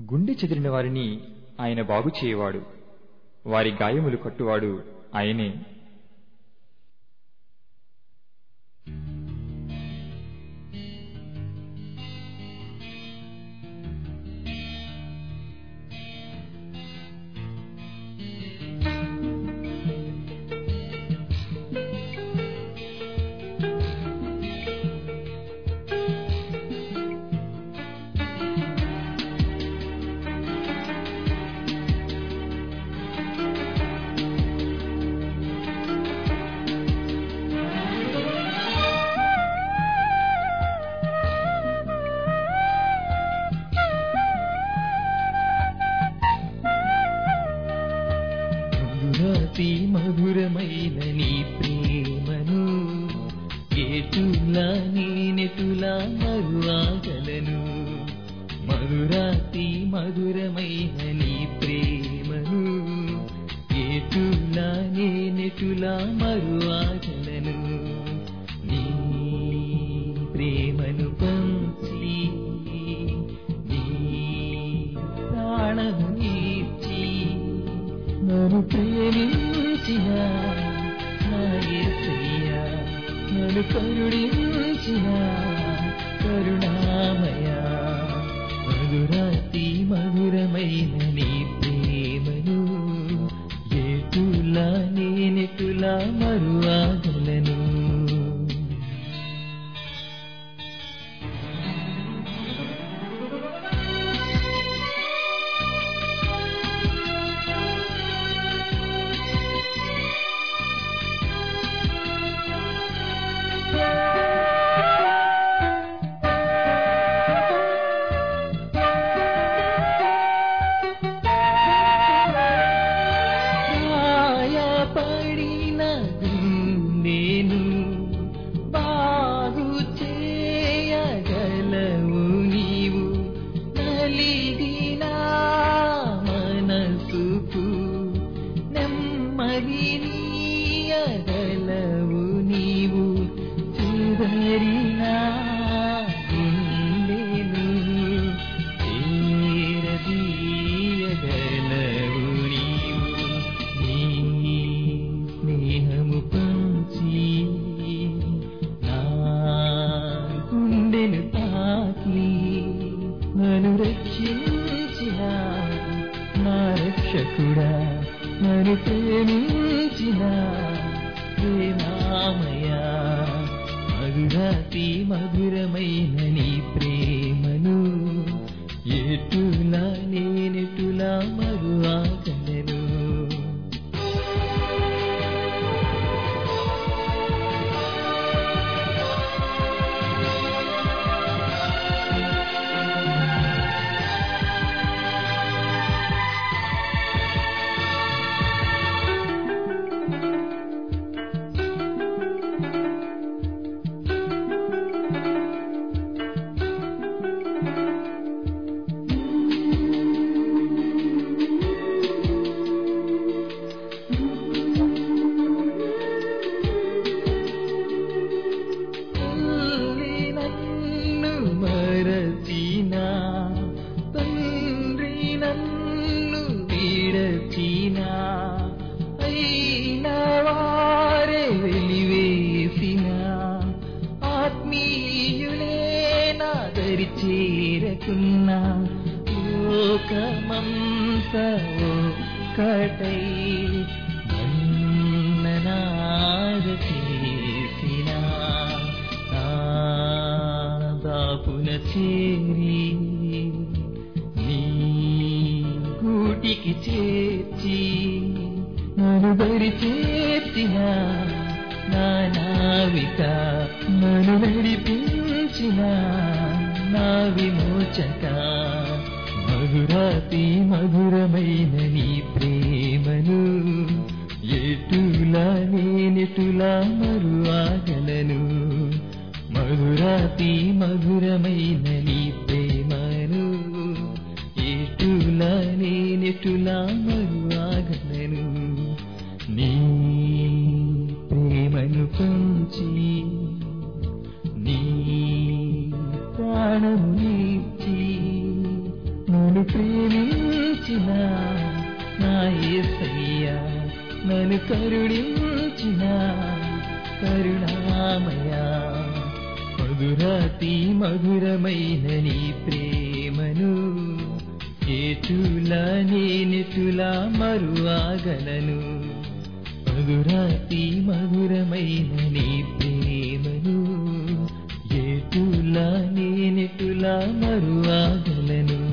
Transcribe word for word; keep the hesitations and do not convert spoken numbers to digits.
గుండె చెదిరిన వారిని ఆయన బాగు చేయవాడు, వారి గాయములు కట్టువాడు ఆయనే. అతి మధురమైన నీ ప్రేమను ఏటులా నేనెటులా మరువాగలను. మధురాతి మధురమైన నీ ప్రేమను ఏటులా నేనెటులా మరువాగలను. నీ ప్రేమను పంచి నీ ప్రాణము నీచి నన్ను ప్రేమించిన నా యేసయ్యా, నన్ను కరుణించిన కరుణామయ. మధురాతి మధురమైన నీ ప్రేమను ఏటులా నేనెటులా మరువాగలను. పడిన గుండెను బాగు చేయగలవు నీవు, నలిగిన మనసుకు నెమ్మదినీయగలవు నీవు, చిదరిన గుండెను చేరదీయగలవు నీవు. స్నేహము పంచి నా గుండెను తాకి నన్ను రక్షించిన నా రక్షకుడా, నన్ను ప్రేమించిన ప్రేమామయ. మధురాతి మధురమైన నీ ప్రేమను ఎటులా నేనెటులా మరువాగలను. మరచిన తండ్రి నన్ను విడచిన, అయిన వారే వెలివేసిన ఆత్మీయులే నా దరి చేరకున్న, లోకమంతా ఒక్కటై నన్ననాద చేసిన దాపున చేరి నీ కూటికి చేర్చి నన్ను దరి చేర్చిన నా నావిక, నన్ను నడిపించిన నా విమోచక. మధురాతి మధురమైన నీ ప్రేమను ఎటులా నేనెటులా మరువాగలను. మధురాతి మధురమైన నీ ప్రేమను ఎటులా నేనెటులా మరువాగలను. నీ ప్రేమను పంచి నీ ప్రాణము నీచి నన్ను ప్రేమ కరుణించిన నా యేసయ్యా నన్ను కరుణించిన కరుణామయా మధురాతి మధురమైన నీ ప్రేమను ఏటులా నేనెటులా మరువాగలను మధురాతి మధురమైన నీ ప్రేమను ఏటులా నేనెటులా మరువాగలను